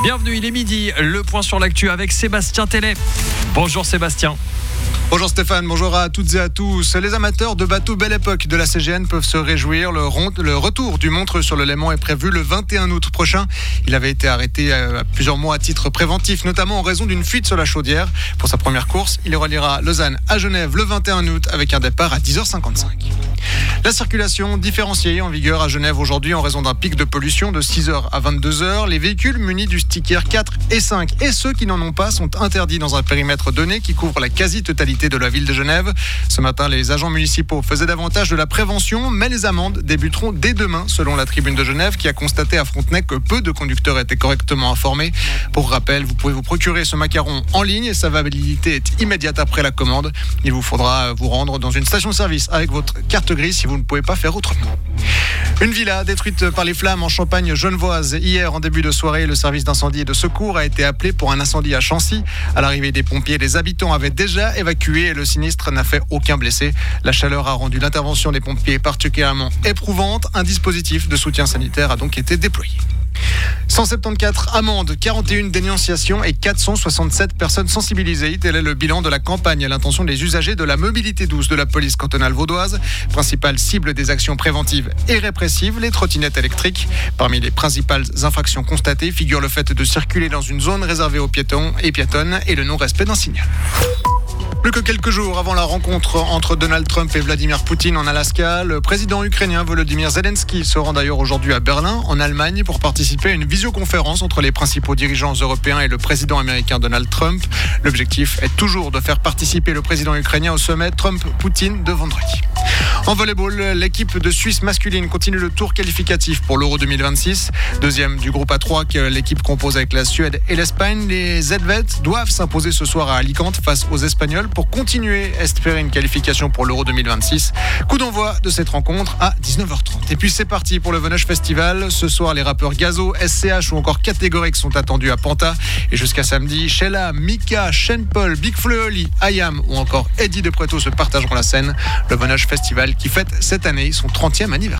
Bienvenue, il est midi, le point sur l'actu avec Sébastien Tellet. Bonjour Sébastien. Bonjour Stéphane, bonjour à toutes et à tous. Les amateurs de bateaux Belle Époque de la CGN peuvent se réjouir. Le retour du Montreux sur le Léman est prévu le 21 août prochain. Il avait été arrêté à plusieurs mois à titre préventif, notamment en raison d'une fuite sur la chaudière. Pour sa première course, il reliera Lausanne à Genève le 21 août avec un départ à 10h55. La circulation différenciée en vigueur à Genève aujourd'hui en raison d'un pic de pollution de 6h à 22h. Les véhicules munis du sticker 4 et 5 et ceux qui n'en ont pas sont interdits dans un périmètre donné qui couvre la quasi-totalité de la ville de Genève. Ce matin, les agents municipaux faisaient davantage de la prévention, mais les amendes débuteront dès demain, selon la Tribune de Genève, qui a constaté à Frontenay que peu de conducteurs étaient correctement informés. Pour rappel, vous pouvez vous procurer ce macaron en ligne et sa validité est immédiate après la commande. Il vous faudra vous rendre dans une station-service avec votre carte grise si vous ne pouvez pas faire autrement. Une villa détruite par les flammes en Champagne-Genevoise. Hier, en début de soirée, le service d'incendie et de secours a été appelé pour un incendie à Chancy. À l'arrivée des pompiers, les habitants avaient déjà évacué et le sinistre n'a fait aucun blessé. La chaleur a rendu l'intervention des pompiers particulièrement éprouvante. Un dispositif de soutien sanitaire a donc été déployé. 174 amendes, 41 dénonciations et 467 personnes sensibilisées. Tel est le bilan de la campagne à l'intention des usagers de la mobilité douce de la police cantonale vaudoise. Principale cible des actions préventives et répressives, les trottinettes électriques. Parmi les principales infractions constatées figure le fait de circuler dans une zone réservée aux piétons et piétonnes et le non-respect d'un signal. Plus que quelques jours avant la rencontre entre Donald Trump et Vladimir Poutine en Alaska, le président ukrainien Volodymyr Zelensky se rend d'ailleurs aujourd'hui à Berlin, en Allemagne, pour participer à une visioconférence entre les principaux dirigeants européens et le président américain Donald Trump. L'objectif est toujours de faire participer le président ukrainien au sommet Trump-Poutine de vendredi. En volleyball, l'équipe de Suisse masculine continue le tour qualificatif pour l'Euro 2026. Deuxième du groupe A3 que l'équipe compose avec la Suède et l'Espagne. Les Helvètes doivent s'imposer ce soir à Alicante face aux Espagnols pour continuer à espérer une qualification pour l'Euro 2026. Coup d'envoi de cette rencontre à 19h30. Et puis c'est parti pour le Venage Festival. Ce soir, les rappeurs Gazo, SCH ou encore Catégorique sont attendus à Panta. Et jusqu'à samedi, Sheila, Mika, Sean Paul, Big Flo et Oli, IAM ou encore Eddie De Pretto se partageront la scène. Le Venage Festival qui fête cette année son 30e anniversaire.